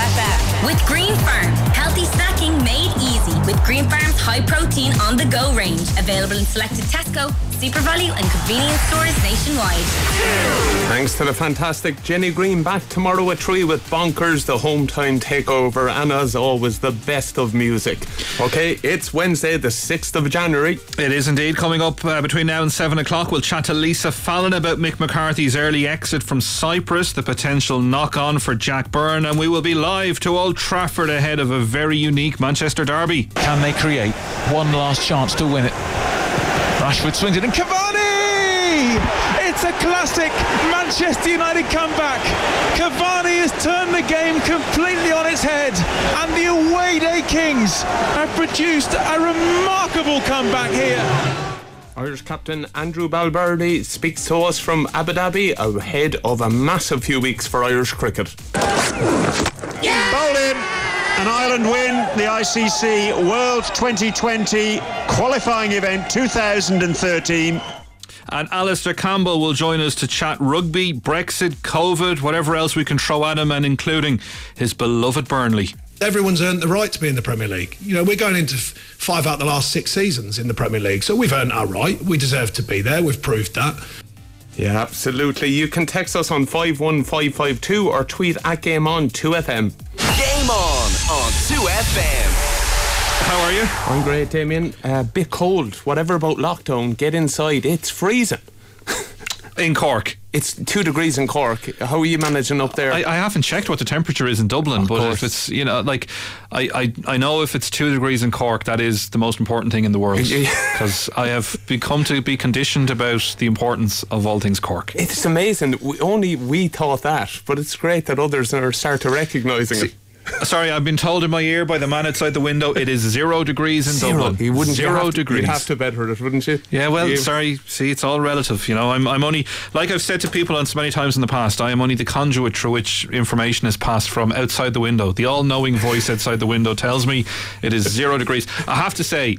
FM. With Green Farm. Healthy snacking made easy with Green Farm's high protein on the go range. Available in selected Tesco, SuperValu and convenience stores nationwide. Thanks to the fantastic Jenny Green. Back tomorrow at 3 with Bonkers, the Hometime Takeover, and as always, the best of music. Okay, it's Wednesday, the 6th of January. It is indeed. Coming up between now and 7 o'clock, we'll chat to Lisa Fallon about Mick McCarthy's early exit from Cyprus, the potential knock-on for Jack Byrne, and we will be live to Old Trafford ahead of a very unique Manchester derby. Can they create one last chance to win it? Rashford swings it and Cavani! It's a classic Manchester United comeback. Cavani has turned the game completely on its head, and the away day Kings have produced a remarkable comeback here. Irish captain Andrew Balbirnie speaks to us from Abu Dhabi ahead of a massive few weeks for Irish cricket. Bowled in. An Ireland win the ICC World 2020 qualifying event 2013. And Alistair Campbell will join us to chat rugby, Brexit, COVID, whatever else we can throw at him, and including his beloved Burnley. Everyone's earned the right to be in the Premier League. You know, we're going into 5 out of the last 6 seasons in the Premier League, so we've earned our right. We deserve to be there. We've proved that. Yeah, absolutely. You can text us on 51552 or tweet at Game On 2FM. Game On 2FM. How are you? I'm great, Damien. A bit cold. Whatever about lockdown, get inside. It's freezing. In Cork. It's 2 degrees in Cork. How are you managing up there? I haven't checked what the temperature is in Dublin, but if it's, you know, like, I know if it's 2 degrees in Cork, that is the most important thing in the world. Because I have become to be conditioned about the importance of all things Cork. It's amazing. We thought that, but it's great that others are start to recognising it. Sorry, I've been told in my ear by the man outside the window it is 0 degrees in Dublin. You wouldn't 0 degrees. You'd have to better it, wouldn't you? Yeah, well, sorry. See, it's all relative. You know, I'm only, like I've said to people on so many times in the past, I am only the conduit through which information is passed from outside the window. The all-knowing voice outside the window tells me it is 0 degrees. I have to say,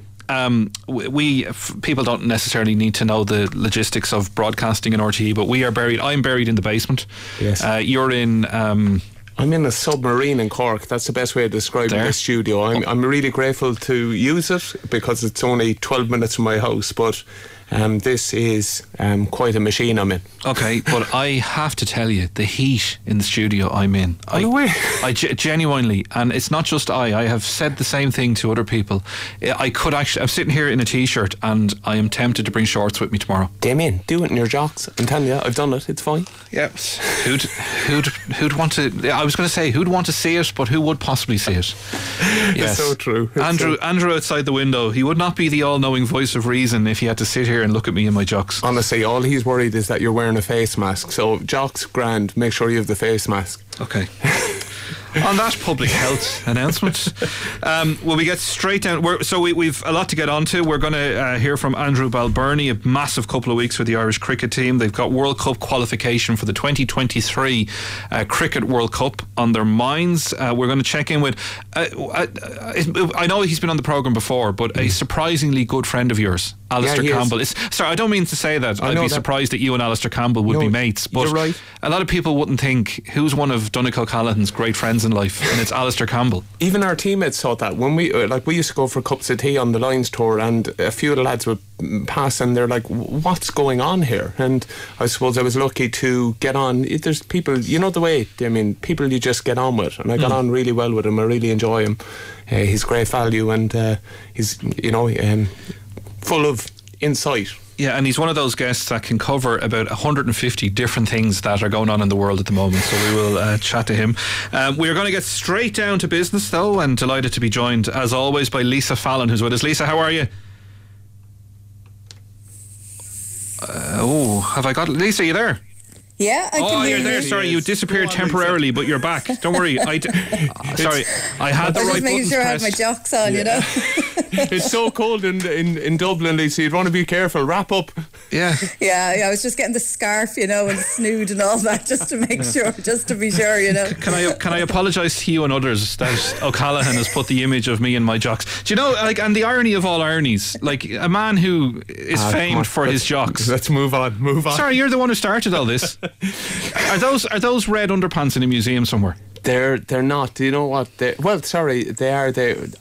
people don't necessarily need to know the logistics of broadcasting in RTE, but I'm buried in the basement. Yes. You're in... I'm in a submarine in Cork. That's the best way of describing this studio. I'm really grateful to use it because it's only 12 minutes from my house, but this is quite a machine I'm in. Okay, but I have to tell you, the heat in the studio I'm in. I genuinely, and it's not just I have said the same thing to other people. I'm sitting here in a t-shirt and I am tempted to bring shorts with me tomorrow. Damien, do it in your jocks. I'm telling you, I've done it. It's fine. Yeah. Who'd want to? I was going to say who'd want to see it, but who would possibly see it? It's Yes. so true. Andrew outside the window. He would not be the all-knowing voice of reason if he had to sit here and look at me in my jocks. Honestly, all he's worried is that you're wearing a face mask. So jocks, grand. Make sure you have the face mask. Okay. On that public health announcement, will we get straight down? We've a lot to get on to. We're going to hear from Andrew Balbirnie, a massive couple of weeks for the Irish cricket team. They've got World Cup qualification for the 2023 Cricket World Cup on their minds. We're going to check in with I know he's been on the programme before, but a surprisingly good friend of yours, Alistair Campbell. Sorry, I don't mean to say that. I'd be surprised that you and Alistair Campbell would be mates, but you're right. A lot of people wouldn't think who's one of Donegal Callaghan's great friends in life, and it's Alistair Campbell. Even our teammates thought that when we used to go for cups of tea on the Lions tour, and a few of the lads would pass and they're like, what's going on here? And I suppose I was lucky to get on. There's people, you know the way, I mean, people you just get on with, and I got on really well with him. I really enjoy him. He's great value, and he's full of insight. Yeah, and he's one of those guests that can cover about 150 different things that are going on in the world at the moment, so we will chat to him. We're going to get straight down to business though, and delighted to be joined as always by Lisa Fallon, who's with us. Lisa, how are you? Have I got Lisa, are you there? Yeah, I can hear you're there. you. Sorry, you disappeared temporarily, but you're back. Don't worry. Sorry, I had the right buttons pressed. Just making sure I had my jocks on, you know. It's so cold in Dublin, Lisa. You'd want to be careful. Wrap up. Yeah. Yeah, I was just getting the scarf, you know, and the snood and all that, just to make sure, just to be sure, you know. Can I apologise to you and others that O'Callaghan has put the image of me in my jocks? Do you know, like, and the irony of all ironies, like a man who is famed for his jocks. Let's move on. Sorry, you're the one who started all this. Are those red underpants in a museum somewhere? They're not. Do you know what? They are.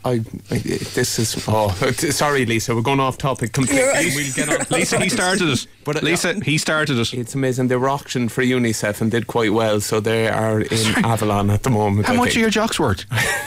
Sorry, Lisa. We're going off topic completely. Right. We'll get on. Lisa, he started it. He started it. It's amazing. They were auctioned for UNICEF and did quite well. So they are in Avalon at the moment. How much are your jocks worth?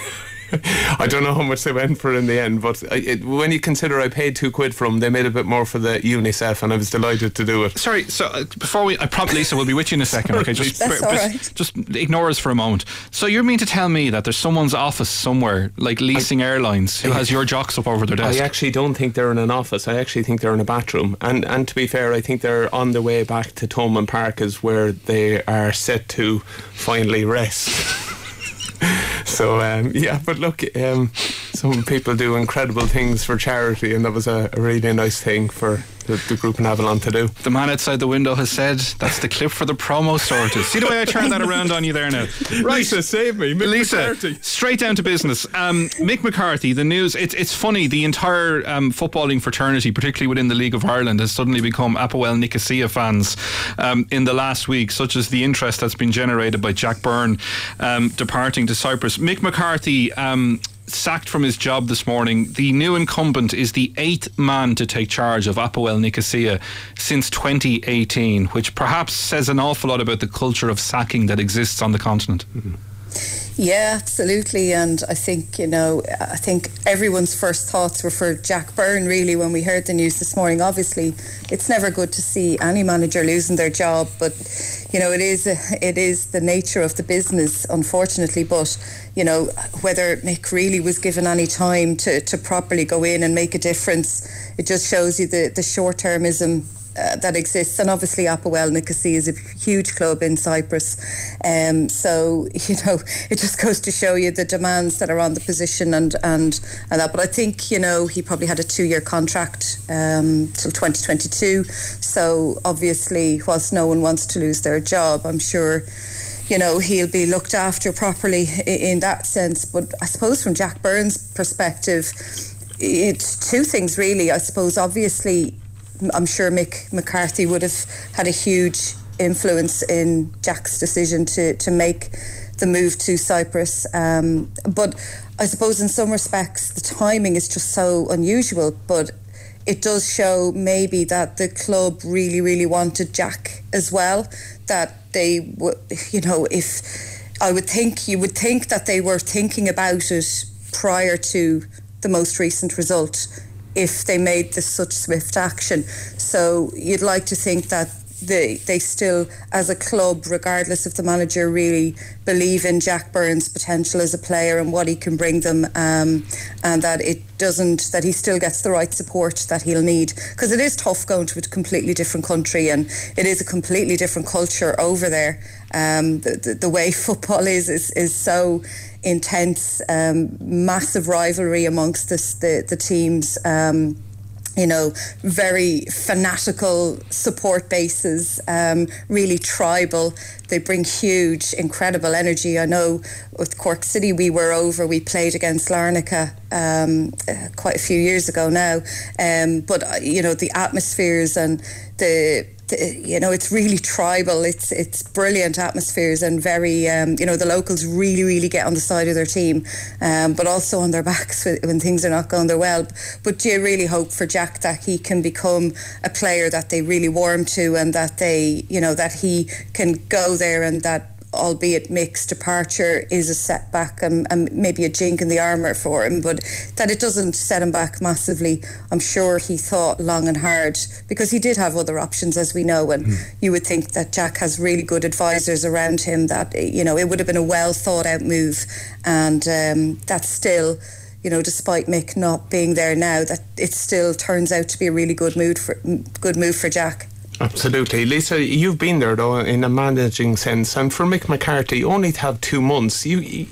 I don't know how much they went for in the end, but when you consider I paid £2 for them, they made a bit more for the UNICEF, and I was delighted to do it. Sorry, so before I promise Lisa will be with you in a second. Okay, just ignore us for a moment. So you're mean to tell me that there's someone's office somewhere, like Leasing Airlines, who has your jocks up over their desk? I actually don't think they're in an office. I actually think they're in a bathroom. And to be fair, I think they're on the way back to Thomond Park, is where they are set to finally rest. So but look, some people do incredible things for charity, and that was a really nice thing for the group in Avalon to do. The man outside the window has said that's the clip for the promo sorted. See the way I turned that around on you there now? Right. Lisa, save me. Lisa, McCarthy. Straight down to business. Mick McCarthy, the news, it's funny, the entire footballing fraternity, particularly within the League of Ireland, has suddenly become Apoel Nicosia fans in the last week, such as the interest that's been generated by Jack Byrne departing to Cyprus. Mick McCarthy sacked from his job this morning. The new incumbent is the 8th man to take charge of Apoel Nicosia since 2018, which perhaps says an awful lot about the culture of sacking that exists on the continent. Mm-hmm. Yeah, absolutely. And I think, I think everyone's first thoughts were for Jack Byrne, really, when we heard the news this morning. Obviously, it's never good to see any manager losing their job, but, it is the nature of the business, unfortunately. But, whether Mick really was given any time to properly go in and make a difference, it just shows you the short-termism that exists. And obviously Apoel Nicosia is a huge club in Cyprus, so it just goes to show you the demands that are on the position and that. But I think he probably had a 2-year contract till 2022, so obviously whilst no one wants to lose their job, I'm sure he'll be looked after properly in that sense. But I suppose from Jack Byrne's perspective, it's two things really. I suppose obviously I'm sure Mick McCarthy would have had a huge influence in Jack's decision to make the move to Cyprus. But I suppose in some respects the timing is just so unusual, but it does show maybe that the club really, really wanted Jack as well, that they would, if I would think, you would think that they were thinking about it prior to the most recent result, if they made this such swift action. So you'd like to think that they still, as a club, regardless of the manager, really believe in Jack Byrne's potential as a player and what he can bring them, and that that he still gets the right support that he'll need, because it is tough going to a completely different country, and it is a completely different culture over there. The way football is so intense, massive rivalry amongst the teams, very fanatical support bases, really tribal. They bring huge, incredible energy. I know with Cork City we played against Larnaca quite a few years ago now, but the atmospheres and it's really tribal. It's brilliant atmospheres, and very the locals really, really get on the side of their team, but also on their backs when things are not going their well. But do you really hope for Jack that he can become a player that they really warm to, and that that he can go there, and that, albeit Mick's departure is a setback and maybe a jink in the armour for him, but that it doesn't set him back massively. I'm sure he thought long and hard, because he did have other options, as we know, and you would think that Jack has really good advisors around him, that it would have been a well thought out move, and that's still, despite Mick not being there now, that it still turns out to be a really good move for Jack. Absolutely. Lisa, you've been there though in a managing sense, and for Mick McCarthy only to have 2 months,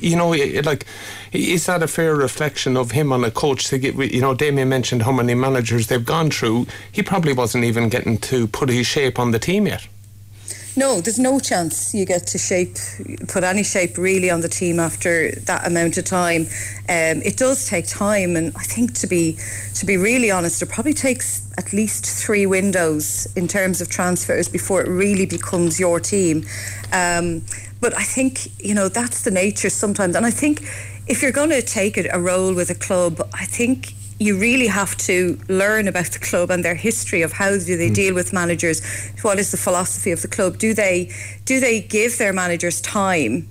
is that a fair reflection of him on a coach to get, Damien mentioned how many managers they've gone through. He probably wasn't even getting to put his shape on the team yet. No, there's no chance you get to put any shape really on the team after that amount of time. It does take time, and I think to be really honest, it probably takes at least 3 windows in terms of transfers before it really becomes your team. But I think, that's the nature sometimes. And I think if you're going to take a role with a club, I think you really have to learn about the club and their history of how do they deal with managers. What is the philosophy of the club? Do they give their managers time?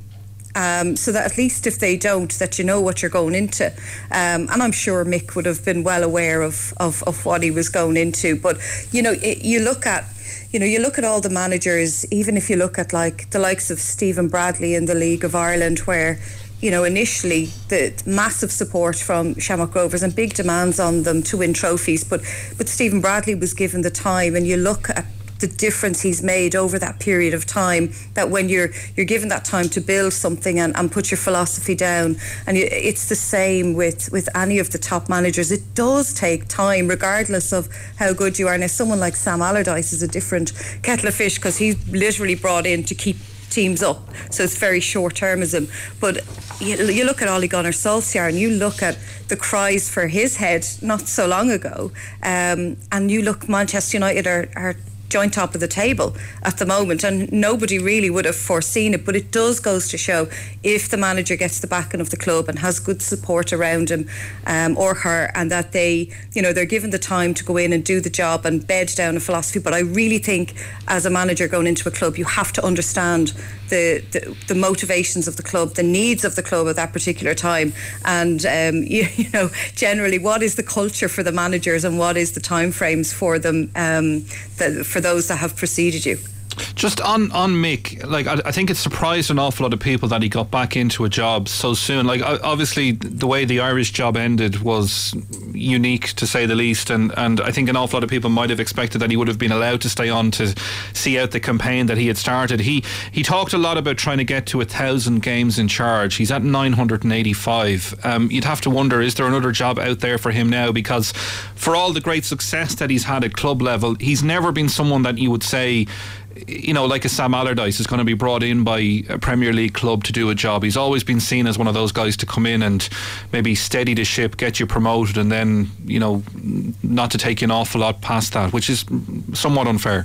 So that at least if they don't, that you know what you're going into. And I'm sure Mick would have been well aware of what he was going into. But, you look at all the managers, even if you look at like the likes of Stephen Bradley in the League of Ireland, where, initially the massive support from Shamrock Rovers and big demands on them to win trophies. But Stephen Bradley was given the time, and you look at the difference he's made over that period of time, that when you're given that time to build something and put your philosophy down, and it's the same with any of the top managers. It does take time, regardless of how good you are. Now, someone like Sam Allardyce is a different kettle of fish, because he's literally brought in to keep teams up, so it's very short-termism. But you look at Ole Gunnar Solskjaer, and you look at the cries for his head not so long ago, and you look, Manchester United are joint top of the table at the moment, and nobody really would have foreseen it. But it does goes to show, if the manager gets the backing of the club and has good support around him or her, and that they're given the time to go in and do the job and bed down a philosophy. But I really think, as a manager going into a club, you have to understand the motivations of the club, the needs of the club at that particular time, and generally what is the culture for the managers and what is the time frames for them, for those that have preceded you. Just on Mick, like I think it surprised an awful lot of people that he got back into a job so soon. Like obviously the way the Irish job ended was unique, to say the least, and I think an awful lot of people might have expected that he would have been allowed to stay on to see out the campaign that he had started. He talked a lot about trying to get to 1,000 games in charge. He's at 985. You'd have to wonder, is there another job out there for him now? Because for all the great success that he's had at club level, he's never been someone that you would say, like a Sam Allardyce is going to be brought in by a Premier League club to do a job. He's always been seen as one of those guys to come in and maybe steady the ship, get you promoted, and then, not to take you an awful lot past that, which is somewhat unfair.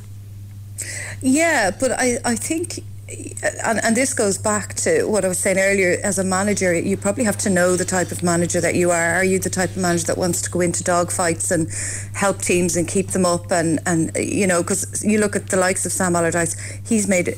Yeah, but I think, and this goes back to what I was saying earlier, as a manager, you probably have to know the type of manager that you are. Are you the type of manager that wants to go into dogfights and help teams and keep them up? And because you look at the likes of Sam Allardyce, he's made,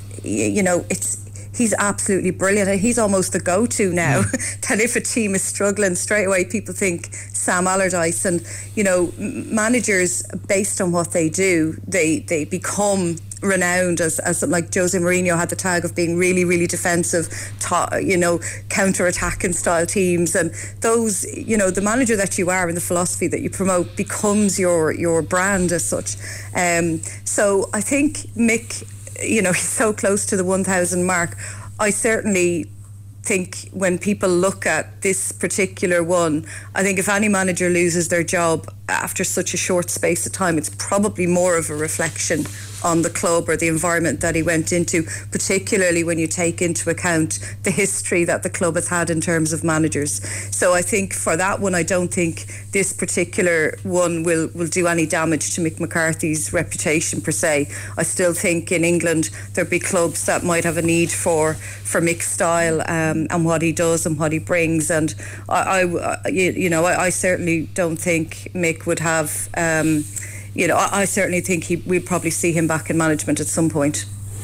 he's absolutely brilliant. He's almost the go-to now. That if a team is struggling, straight away people think Sam Allardyce. And managers, based on what they do, they become renowned as like Jose Mourinho had the tag of being really, really defensive, counter-attacking style teams, and those, the manager that you are and the philosophy that you promote becomes your brand as such. So I think Mick, he's so close to the 1,000 mark. I certainly think when people look at this particular one, I think if any manager loses their job after such a short space of time, it's probably more of a reflection on the club or the environment that he went into, particularly when you take into account the history that the club has had in terms of managers. So I think for that one, I don't think this particular one will do any damage to Mick McCarthy's reputation per se. I still think in England there'd be clubs that might have a need for Mick's style and what he does and what he brings, and I certainly don't think Mick would have I certainly think we'll probably see him back in management at some point.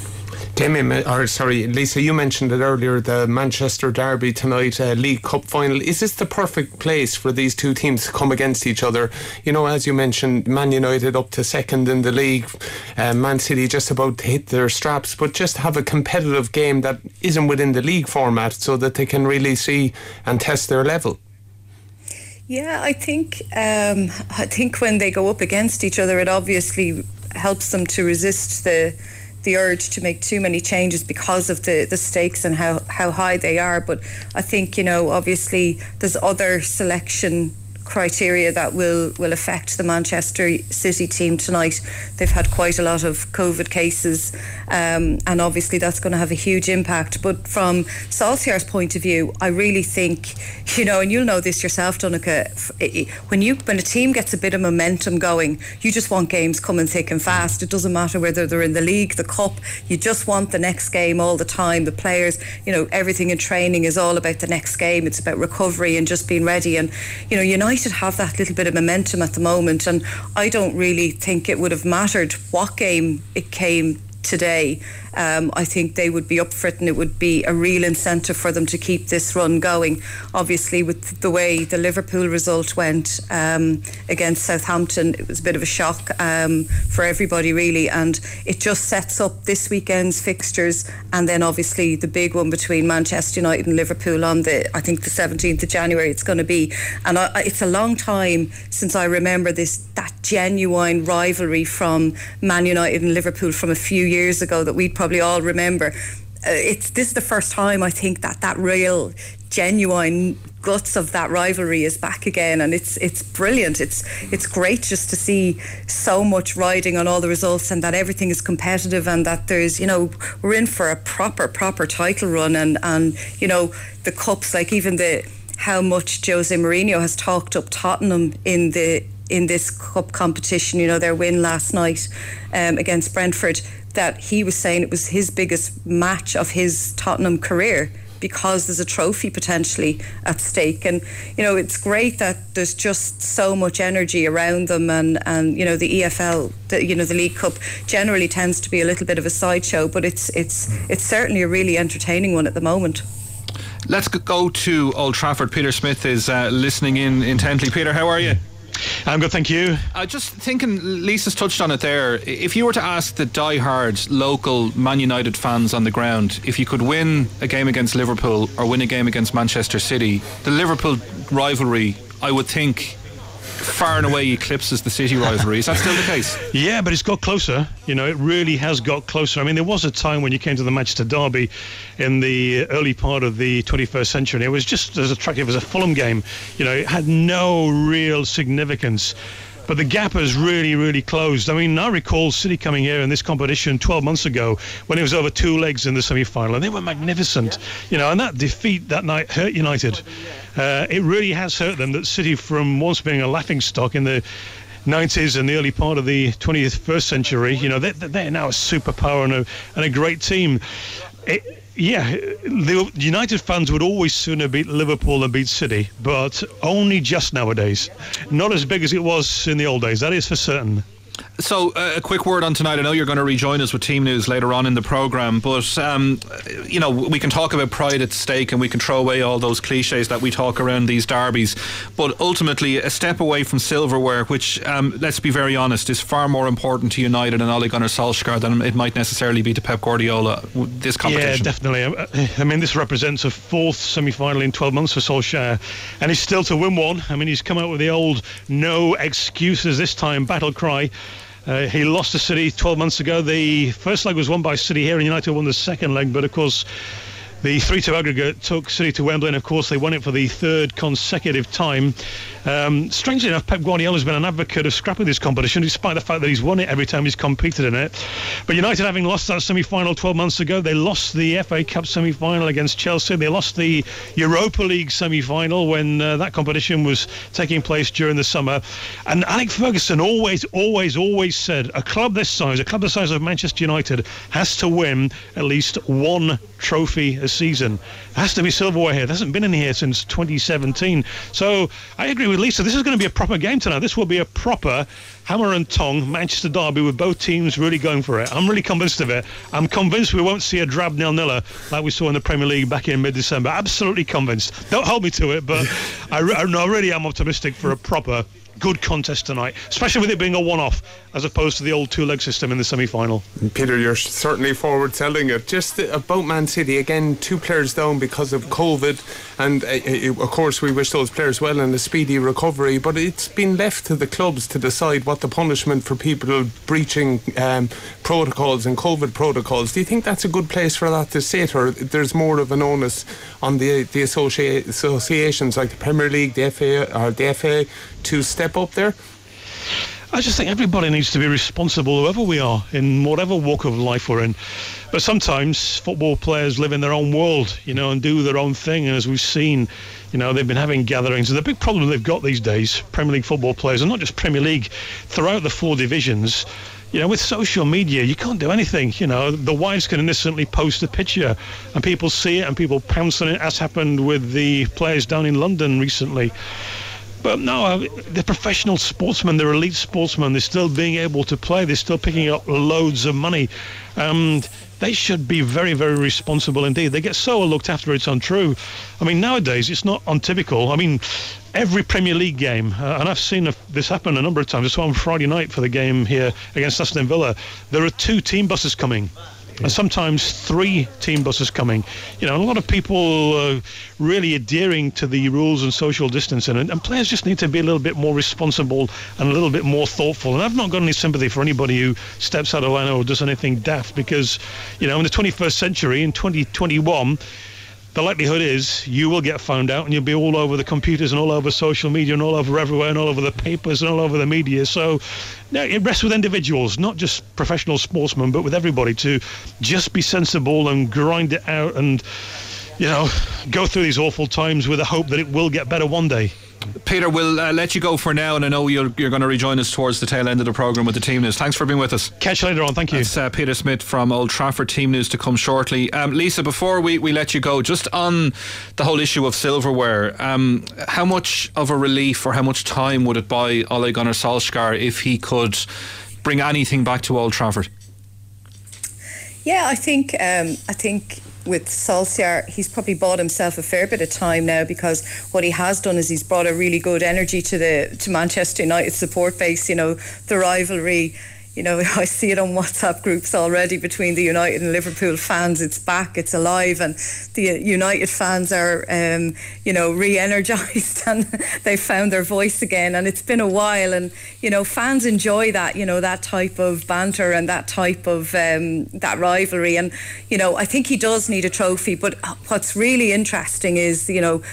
Lisa, you mentioned it earlier, the Manchester Derby tonight, League Cup final. Is this the perfect place for these two teams to come against each other? As you mentioned, Man United up to second in the league, Man City just about to hit their straps, but just have a competitive game that isn't within the league format so that they can really see and test their level. Yeah, I think when they go up against each other, it obviously helps them to resist the urge to make too many changes because of the stakes and how high they are. But I think, obviously there's other selection criteria that will affect the Manchester City team tonight. They've had quite a lot of COVID cases, and obviously that's going to have a huge impact. But from Solskjaer's point of view, I really think, and you'll know this yourself, Donncha, when a team gets a bit of momentum going, you just want games coming thick and fast. It doesn't matter whether they're in the league, the cup, you just want the next game all the time. The players, everything in training is all about the next game. It's about recovery and just being ready. And United have that little bit of momentum at the moment, and I don't really think it would have mattered what game it came today. I think they would be up for it, and it would be a real incentive for them to keep this run going. Obviously, with the way the Liverpool result went against Southampton, it was a bit of a shock for everybody really, and it just sets up this weekend's fixtures, and then obviously the big one between Manchester United and Liverpool on the 17th of January it's going to be. And it's a long time since I remember that genuine rivalry from Man United and Liverpool from a few years ago that we'd probably all remember. This is the first time I think that real genuine guts of that rivalry is back again, and it's brilliant. It's great just to see so much riding on all the results, and that everything is competitive, and that there's we're in for a proper title run, and the cups, like even how much Jose Mourinho has talked up Tottenham in this cup competition, their win last night against Brentford, that he was saying it was his biggest match of his Tottenham career because there's a trophy potentially at stake. And it's great that there's just so much energy around them, and the EFL, the League Cup generally tends to be a little bit of a sideshow, but it's certainly a really entertaining one at the moment. Let's go to Old Trafford. Peter Smith is listening in intently. Peter, how are you? I'm good, thank you. Just thinking, Lisa's touched on it there. If you were to ask the die-hard local Man United fans on the ground, if you could win a game against Liverpool or win a game against Manchester City, the Liverpool rivalry, I would think, far and away eclipses the City rivalry. Is that still the case? Yeah, but it's got closer. It really has got closer. I mean, there was a time when you came to the Manchester derby in the early part of the 21st century, and it was just as attractive as a Fulham game. It had no real significance. But the gap has really, really closed. I mean, I recall City coming here in this competition 12 months ago when it was over two legs in the semi-final, and they were magnificent. And that defeat that night hurt United. It really has hurt them that City, from once being a laughingstock in the 90s and the early part of the 21st century, they're now a superpower and a great team. The United fans would always sooner beat Liverpool than beat City, but only just nowadays. Not as big as it was in the old days, that is for certain. So, a quick word on tonight. I know you're going to rejoin us with team news later on in the programme, but we can talk about pride at stake, and we can throw away all those cliches that we talk around these derbies, but ultimately a step away from silverware, which let's be very honest, is far more important to United and Ole Gunnar Solskjaer than it might necessarily be to Pep Guardiola, this competition. Yeah, definitely. I mean, this represents a fourth semi-final in 12 months for Solskjaer, and he's still to win one. I mean, he's come out with the old no excuses this time battle cry. He lost to City 12 months ago. The first leg was won by City here, and United won the second leg, but of course the 3-2 aggregate took City to Wembley, and of course they won it for the third consecutive time. Strangely enough, Pep Guardiola has been an advocate of scrapping this competition, despite the fact that he's won it every time he's competed in it. But United, having lost that semi-final 12 months ago, they lost the FA Cup semi-final against Chelsea. They lost the Europa League semi-final when that competition was taking place during the summer. And Alex Ferguson always said a club the size of Manchester United has to win at least one trophy a season. It has to be silverware here. There hasn't been any here since 2017. So I agree with Lisa. This is going to be a proper game tonight. This will be a proper hammer and tong Manchester derby with both teams really going for it. I'm really convinced of it. I'm convinced we won't see a drab 0-0 like we saw in the Premier League back in mid-December. Absolutely convinced. Don't hold me to it, but I really am optimistic for a proper good contest tonight, especially with it being a one-off as opposed to the old two-leg system in the semi-final. Peter, you're certainly forward selling it. Just about Man City, again, 2 players down because of COVID, and of course we wish those players well in a speedy recovery, but it's been left to the clubs to decide what the punishment for people breaching protocols and COVID protocols. Do you think that's a good place for that to sit, or there's more of an onus on the associations like the Premier League, the FA to step up there? I just think everybody needs to be responsible, whoever we are, in whatever walk of life we're in. But sometimes football players live in their own world, and do their own thing. And as we've seen, they've been having gatherings. And the big problem they've got these days, Premier League football players, and not just Premier League, throughout the 4 divisions, with social media, you can't do anything. The wives can innocently post a picture and people see it and people pounce on it, as happened with the players down in London recently. But no, the professional sportsmen, they're elite sportsmen, they're still being able to play, they're still picking up loads of money. They should be very, very responsible indeed. They get so looked after, it's untrue. I mean, nowadays, it's not untypical. I mean, every Premier League game, and I've seen this happen a number of times. I saw on Friday night for the game here against Aston Villa, there are 2 team buses coming. And sometimes 3 team buses coming. A lot of people really adhering to the rules and social distancing, and players just need to be a little bit more responsible and a little bit more thoughtful. And I've not got any sympathy for anybody who steps out of line or does anything daft, because in the 21st century, in 2021, the likelihood is you will get found out and you'll be all over the computers and all over social media and all over everywhere and all over the papers and all over the media. So it rests with individuals, not just professional sportsmen, but with everybody, to just be sensible and grind it out and, go through these awful times with the hope that it will get better one day. Peter, we'll let you go for now, and I know you're going to rejoin us towards the tail end of the programme with the team news. Thanks for being with us. Catch you later on. Thank you. It's Peter Smith from Old Trafford. Team news to come shortly. Lisa, before we let you go, just on the whole issue of silverware, how much of a relief or how much time would it buy Ole Gunnar Solskjaer if he could bring anything back to Old Trafford? Yeah, I think with Solskjaer, he's probably bought himself a fair bit of time now, because what he has done is he's brought a really good energy to Manchester United support base. The rivalry, I see it on WhatsApp groups already between the United and Liverpool fans. It's back, it's alive, and the United fans are, re-energised and they've found their voice again. And it's been a while, and, fans enjoy that, that type of banter and that type of, that rivalry. And, I think he does need a trophy. But what's really interesting is,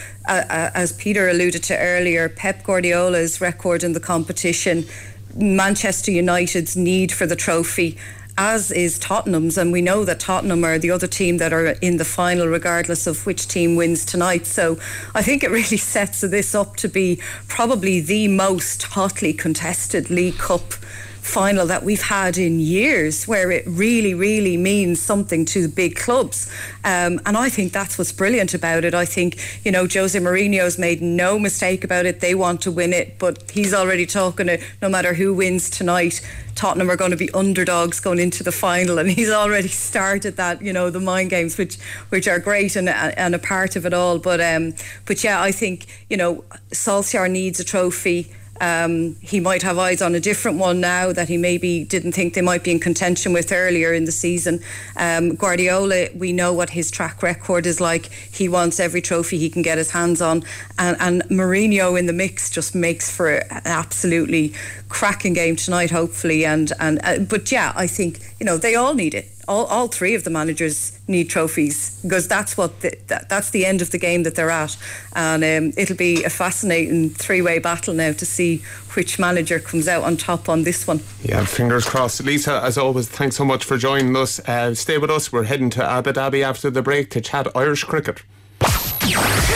as Peter alluded to earlier, Pep Guardiola's record in the competition, Manchester United's need for the trophy, as is Tottenham's, and we know that Tottenham are the other team that are in the final regardless of which team wins tonight. So I think it really sets this up to be probably the most hotly contested League Cup final that we've had in years, where it really, really means something to the big clubs. And I think that's what's brilliant about it. I think, Jose Mourinho's made no mistake about it. They want to win it, but he's already talking to, no matter who wins tonight, Tottenham are going to be underdogs going into the final, and he's already started that, the mind games, which are great and a part of it all. But yeah, I think, Solskjaer needs a trophy. He might have eyes on a different one now that he maybe didn't think they might be in contention with earlier in the season. Guardiola, we know what his track record is like. He wants every trophy he can get his hands on, and Mourinho in the mix just makes for an absolutely cracking game tonight, hopefully. But yeah, I think they all need it. All 3 of the managers need trophies, because that's that's the end of the game that they're at, and it'll be a fascinating 3-way battle now to see which manager comes out on top on this one. Yeah, fingers crossed. Lisa, as always, thanks so much for joining us. Stay with us. We're heading to Abu Dhabi after the break to chat Irish cricket. Game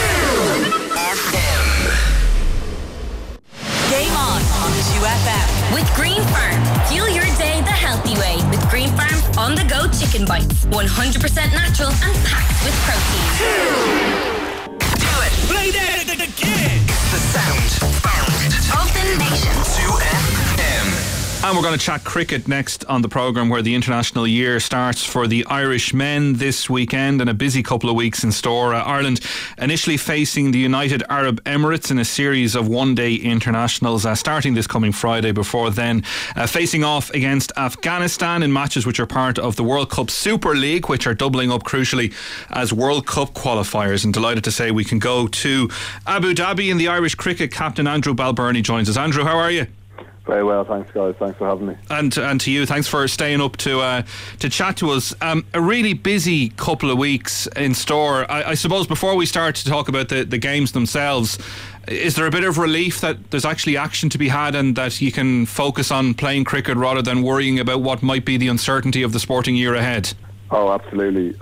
on 2FM with Green Farm. Fuel your day the healthy way with Green Farm on-the-go chicken bites. 100% natural and packed with protein. Do it! Play that again! It's the sound of the nation. 2FM. And we're going to chat cricket next on the programme, where the international year starts for the Irish men this weekend, and a busy couple of weeks in store. Ireland initially facing the United Arab Emirates in a series of one-day internationals starting this coming Friday, before then facing off against Afghanistan in matches which are part of the World Cup Super League, which are doubling up crucially as World Cup qualifiers. And delighted to say we can go to Abu Dhabi, and the Irish cricket captain Andrew Balbirnie joins us. Andrew, how are you? Very well, thanks guys. Thanks for having me. And to you, thanks for staying up to chat to us. A really busy couple of weeks in store. I suppose before we start to talk about the games themselves, is there a bit of relief that there's actually action to be had, and that you can focus on playing cricket rather than worrying about what might be the uncertainty of the sporting year ahead? Oh, absolutely.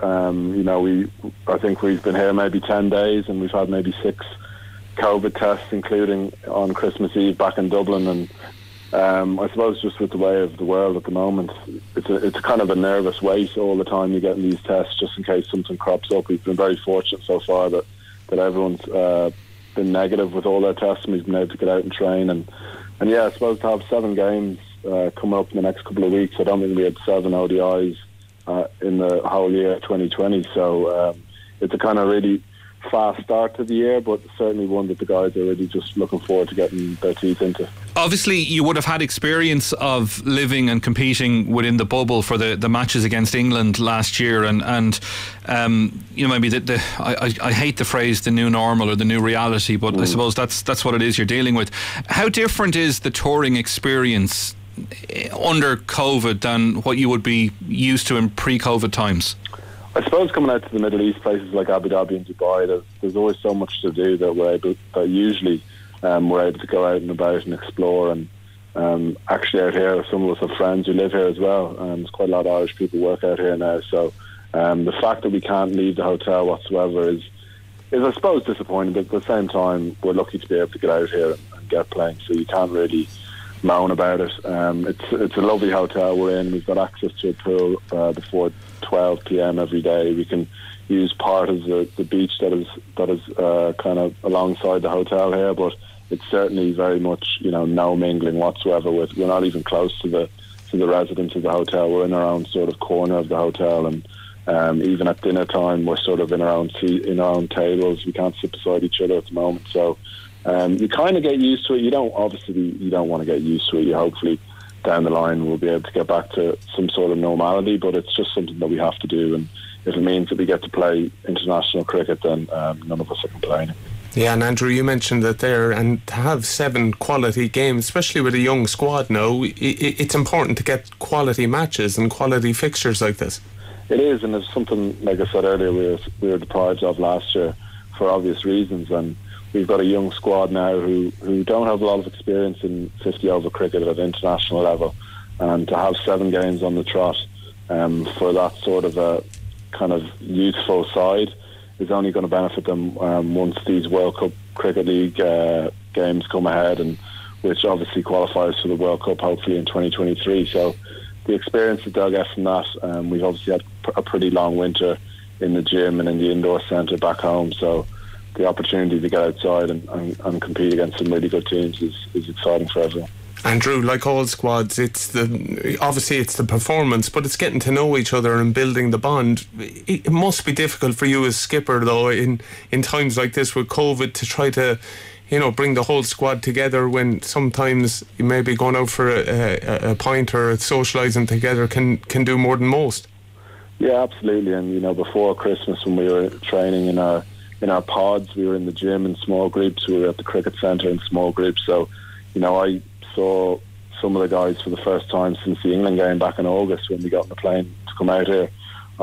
I think we've been here maybe 10 days and we've had maybe 6 COVID tests, including on Christmas Eve back in Dublin, and I suppose just with the way of the world at the moment, it's kind of a nervous wait all the time. You're getting these tests just in case something crops up. We've been very fortunate so far that everyone's been negative with all their tests, and we've been able to get out and train. And yeah, I suppose to have 7 games coming up in the next couple of weeks. I don't think we had 7 ODIs in the whole year 2020. So it's a kind of really fast start to the year, but certainly one that the guys are really just looking forward to getting their teeth into. Obviously you would have had experience of living and competing within the bubble for the matches against England last year, and maybe I hate the phrase the new normal or the new reality, but I suppose that's what it is you're dealing with. How different is the touring experience under COVID than what you would be used to in pre-COVID times? I suppose coming out to the Middle East, places like Abu Dhabi and Dubai, there's always so much to do that we're able to go out and about and explore. And actually out here, some of us have friends who live here as well, and there's quite a lot of Irish people work out here now. So the fact that we can't leave the hotel whatsoever is I suppose disappointing, but at the same time we're lucky to be able to get out here and get playing, so you can't really moan about it. It's a lovely hotel we're in. We've got access to a pool before 12 p.m. every day. We can use part of the beach that is kind of alongside the hotel here, but it's certainly very much no mingling whatsoever with. We're not even close to the residents of the hotel. We're in our own sort of corner of the hotel, and even at dinner time we're sort of in our own tables. We can't sit beside each other at the moment, so you kind of get used to it. You don't want to get used to it. You hopefully down the line we'll be able to get back to some sort of normality, but it's just something that we have to do, and if it means that we get to play international cricket, then none of us are complaining. Yeah, and Andrew, you mentioned that there, and to have 7 quality games, especially with a young squad now, it's important to get quality matches and quality fixtures like this. It is, and it's something, like I said earlier, we were deprived of last year for obvious reasons, and we've got a young squad now who don't have a lot of experience in 50 over cricket at international level, and to have 7 games on the trot for that sort of a kind of youthful side is only going to benefit them once these World Cup Cricket League games come ahead, and which obviously qualifies for the World Cup hopefully in 2023. So the experience that they'll get from that, we've obviously had a pretty long winter in the gym and in the indoor centre back home, so the opportunity to get outside and compete against some really good teams is exciting for everyone. Andrew, like all squads, it's the performance, but it's getting to know each other and building the bond. It must be difficult for you as skipper, though, in times like this with COVID, to try to bring the whole squad together, when sometimes you may be going out for a pint or socialising together can do more than most. Yeah, absolutely. And before Christmas, when we were training in our pods, we were in the gym in small groups. We were at the cricket centre in small groups. So I saw some of the guys for the first time since the England game back in August, when we got on the plane to come out here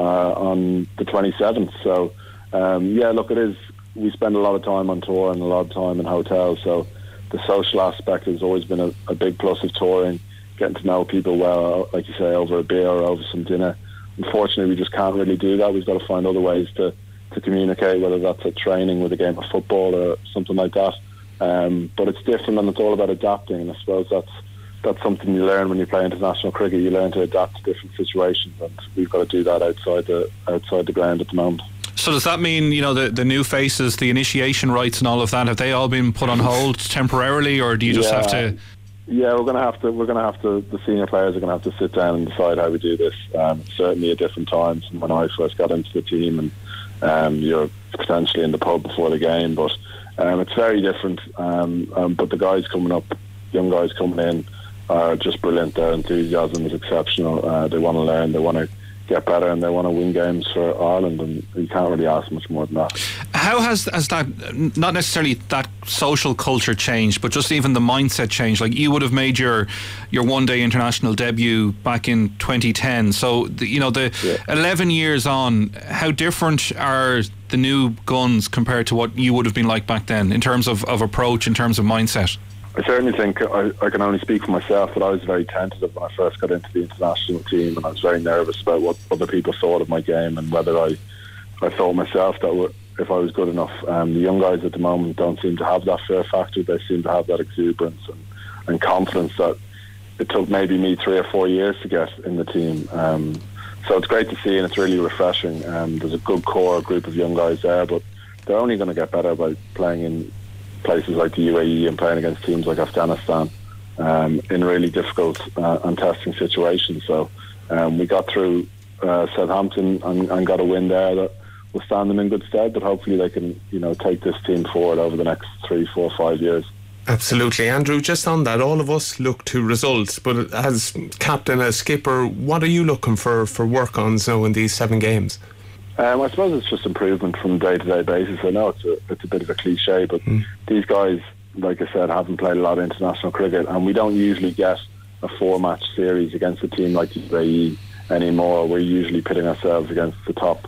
on the 27th. So look, it is. We spend a lot of time on tour and a lot of time in hotels, so the social aspect has always been a big plus of touring, getting to know people well, like you say, over a beer or over some dinner. Unfortunately, we just can't really do that. We've got to find other ways to communicate, whether that's a training with a game of football or something like that. But it's different, and it's all about adapting, and I suppose that's something you learn when you play international cricket. You learn to adapt to different situations, and we've got to do that outside the ground at the moment. So does that mean, the new faces, the initiation rites and all of that, have they all been put on hold temporarily, or do you just have to... Yeah, we're going to have to. The senior players are going to have to sit down and decide how we do this. It's certainly a different time from when I first got into the team, and you're potentially in the pub before the game. But it's very different. But the guys coming up, young guys coming in, are just brilliant. Their enthusiasm is exceptional. They want to learn. They want to get better, and they want to win games for Ireland, and you can't really ask much more than that. How has that, not necessarily that social culture changed, but just even the mindset changed? Like, you would have made your one-day international debut back in 2010, so the 11 years on, how different are the new guns compared to what you would have been like back then in terms of approach, in terms of mindset? I certainly think I can only speak for myself, but I was very tentative when I first got into the international team, and I was very nervous about what other people thought of my game and whether I thought myself that if I was good enough. The young guys at the moment don't seem to have that fear factor. They seem to have that exuberance and confidence that it took maybe me 3 or 4 years to get in the team. So it's great to see, and it's really refreshing. There's a good core group of young guys there, but they're only going to get better by playing in places like the UAE and playing against teams like Afghanistan in really difficult and testing situations. So we got through Southampton and got a win there that will stand them in good stead, but hopefully they can take this team forward over the next 3, 4, 5 years. Absolutely. Andrew, just on that, all of us look to results, but as captain, as skipper, what are you looking for work on now in these 7 games? I suppose it's just improvement from day-to-day basis. I know it's a bit of a cliche, but these guys, like I said, haven't played a lot of international cricket, and we don't usually get a 4-match series against a team like the UAE anymore. We're usually pitting ourselves against the top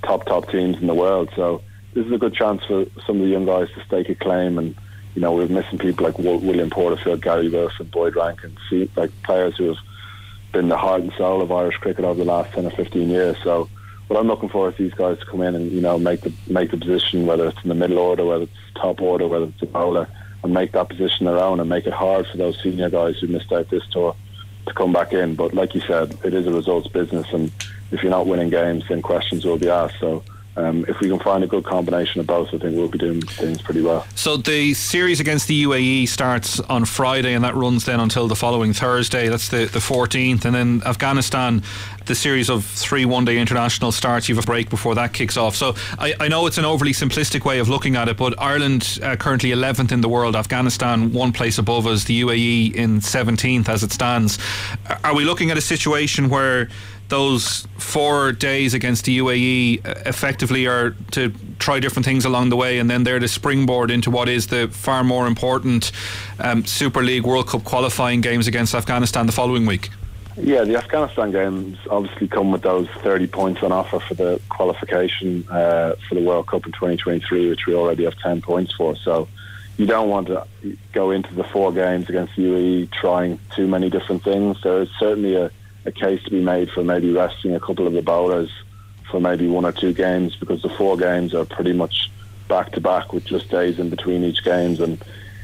teams in the world. So this is a good chance for some of the young guys to stake a claim, and we're missing people like William Porterfield, Gary Wilson, Boyd Rankin, like players who have been the heart and soul of Irish cricket over the last 10 or 15 years. So what I'm looking for is these guys to come in and make the position, whether it's in the middle order, whether it's top order, whether it's a bowler, and make that position their own and make it hard for those senior guys who missed out this tour to come back in. But like you said, it is a results business, and if you're not winning games, then questions will be asked. So if we can find a good combination of both, I think we'll be doing things pretty well. So the series against the UAE starts on Friday, and that runs then until the following Thursday. That's the 14th. And then Afghanistan, the series of 3 one-day international starts. You have a break before that kicks off. So I know it's an overly simplistic way of looking at it, but Ireland currently 11th in the world, Afghanistan 1 place above us, the UAE in 17th as it stands. Are we looking at a situation where those 4 days against the UAE effectively are to try different things along the way, and then they're the springboard into what is the far more important Super League World Cup qualifying games against Afghanistan the following week? Yeah, the Afghanistan games obviously come with those 30 points on offer for the qualification for the World Cup in 2023, which we already have 10 points for. So you don't want to go into the 4 games against the UAE trying too many different things. There is certainly a case to be made for maybe resting a couple of the bowlers for maybe 1 or 2 games, because the 4 games are pretty much back to back with just days in between each games, and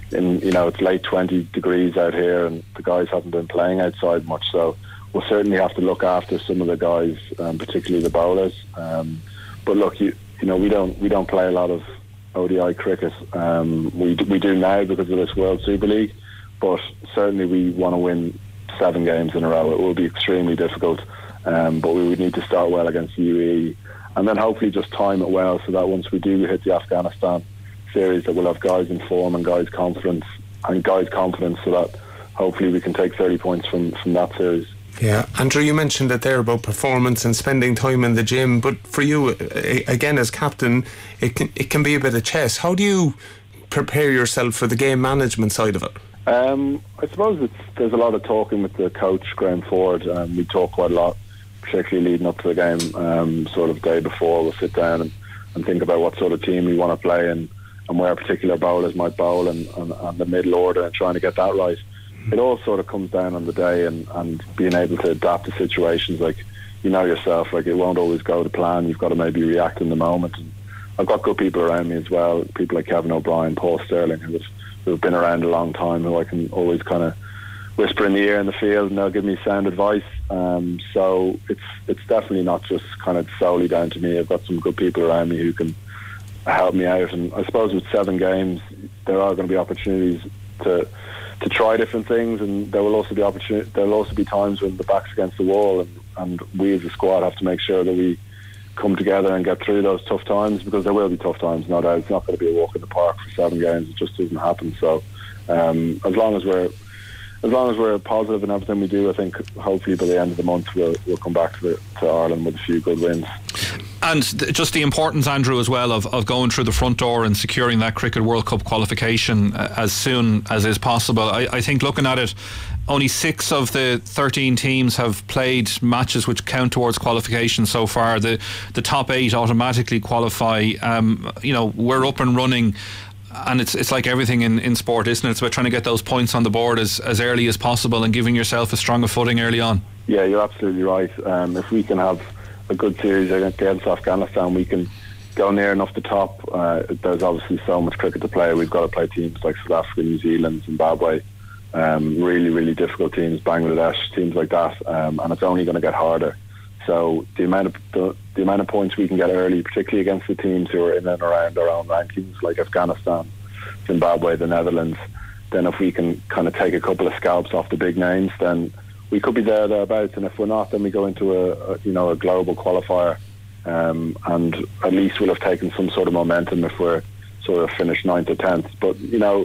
it's late 20 degrees out here, and the guys haven't been playing outside much, so we'll certainly have to look after some of the guys, particularly the bowlers. But look, we don't play a lot of ODI cricket. We do now because of this World Super League, but certainly we want to win 7 games in a row. It will be extremely difficult, but we would need to start well against the UAE, and then hopefully just time it well so that once we do hit the Afghanistan series, that we'll have guys in form and guys confidence so that hopefully we can take 30 points from that series. Yeah, Andrew, you mentioned it there about performance and spending time in the gym, but for you, again as captain, it can be a bit of chess. How do you prepare yourself for the game management side of it? I suppose there's a lot of talking with the coach, Graham Ford. We talk quite a lot, particularly leading up to the game, sort of day before. We'll sit down and think about what sort of team we want to play and where particular bowlers might bowl and the middle order, and trying to get that right. It all sort of comes down on the day and being able to adapt to situations. Like, yourself, like, it won't always go to plan. You've got to maybe react in the moment. And I've got good people around me as well, people like Kevin O'Brien, Paul Sterling, who've been around a long time, who I can always kind of whisper in the ear in the field, and they'll give me sound advice. So it's definitely not just kind of solely down to me. I've got some good people around me who can help me out, and I suppose with 7 games there are going to be opportunities to try different things, and there will also be opportunity. There will also be times when the back's against the wall, and we as a squad have to make sure that we come together and get through those tough times, because there will be tough times, no doubt. It's not going to be a walk in the park for 7 games. It just doesn't happen. So as long as we're positive in everything we do, I think hopefully by the end of the month we'll come back to Ireland with a few good wins. And just the importance, Andrew, as well of going through the front door and securing that Cricket World Cup qualification as soon as is possible. I think looking at it, only 6 of the 13 teams have played matches which count towards qualification so far. The top 8 automatically qualify. We're up and running. And it's like everything in sport, isn't it? It's about trying to get those points on the board as early as possible and giving yourself a stronger footing early on. Yeah, you're absolutely right. If we can have a good series against Afghanistan, we can go near enough the top. There's obviously so much cricket to play. We've got to play teams like South Africa, New Zealand, Zimbabwe, really, really difficult teams, Bangladesh, teams like that, and it's only going to get harder. So the amount of points we can get early, particularly against the teams who are in and around our own rankings, like Afghanistan, Zimbabwe, the Netherlands, then if we can kind of take a couple of scalps off the big names, then we could be thereabouts. And if we're not, then we go into a global qualifier, and at least we'll have taken some sort of momentum if we're sort of finished 9th or 10th. But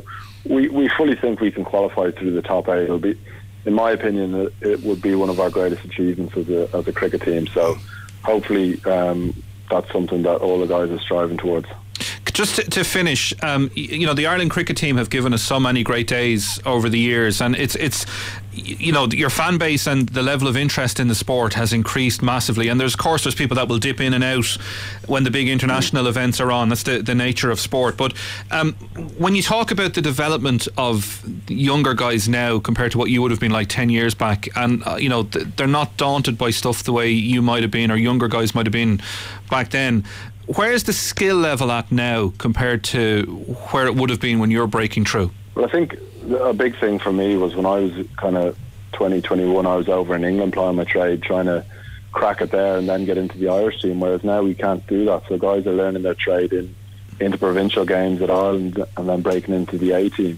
we fully think we can qualify through the top 8. It'll be, in my opinion, it would be one of our greatest achievements as a cricket team. So hopefully that's something that all the guys are striving towards. Just to finish, the Ireland cricket team have given us so many great days over the years, and it's your fan base and the level of interest in the sport has increased massively. And there's people that will dip in and out when the big international events are on. That's the nature of sport. But when you talk about the development of younger guys now compared to what you would have been like 10 years back, and they're not daunted by stuff the way you might have been or younger guys might have been back then. Where's the skill level at now compared to where it would have been when you're breaking through? Well, I think a big thing for me was when I was kind of 20, 21, I was over in England playing my trade, trying to crack it there and then get into the Irish team, whereas now we can't do that. So guys are learning their trade into provincial games at Ireland and then breaking into the A team.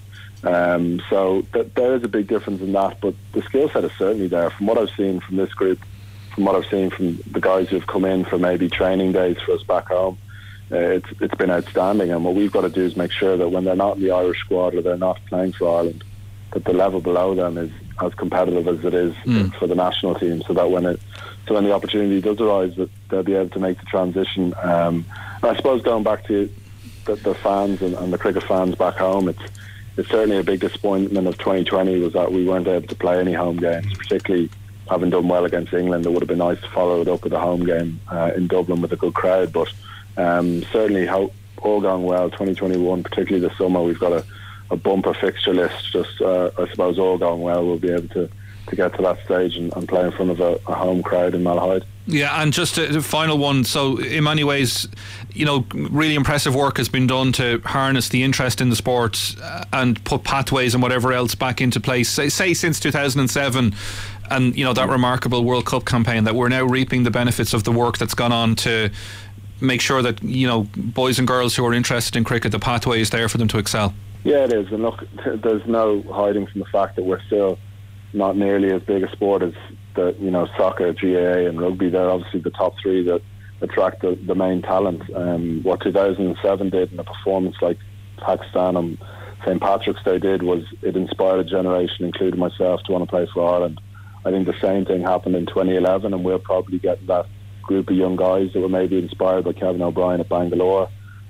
So there is a big difference in that, but the skill set is certainly there. From what I've seen from this group, from what I've seen from the guys who've come in for maybe training days for us back home, it's been outstanding. And what we've got to do is make sure that when they're not in the Irish squad or they're not playing for Ireland, that the level below them is as competitive as it is for the national team, so that when the opportunity does arise, that they'll be able to make the transition. And I suppose going back to the fans and the cricket fans back home, it's certainly a big disappointment of 2020 was that we weren't able to play any home games, particularly having done well against England. It would have been nice to follow it up with a home game in Dublin with a good crowd, but certainly all going well. 2021, particularly this summer, we've got a bumper fixture list. Just I suppose all going well, we'll be able to get to that stage and play in front of a home crowd in Malahide. Yeah, and just the final one. So in many ways, really impressive work has been done to harness the interest in the sport and put pathways and whatever else back into place. Say since 2007, and that remarkable World Cup campaign, that we're now reaping the benefits of the work that's gone on to make sure that boys and girls who are interested in cricket, the pathway is there for them to excel. Yeah, it is. And look, there's no hiding from the fact that we're still not nearly as big a sport as soccer, GAA and rugby. They're obviously the top 3 that attract the main talent. What 2007 did in a performance like Pakistan on St. Patrick's Day did was it inspired a generation, including myself, to want to play for Ireland. I think the same thing happened in 2011, and we'll probably get that group of young guys that were maybe inspired by Kevin O'Brien at Bangalore.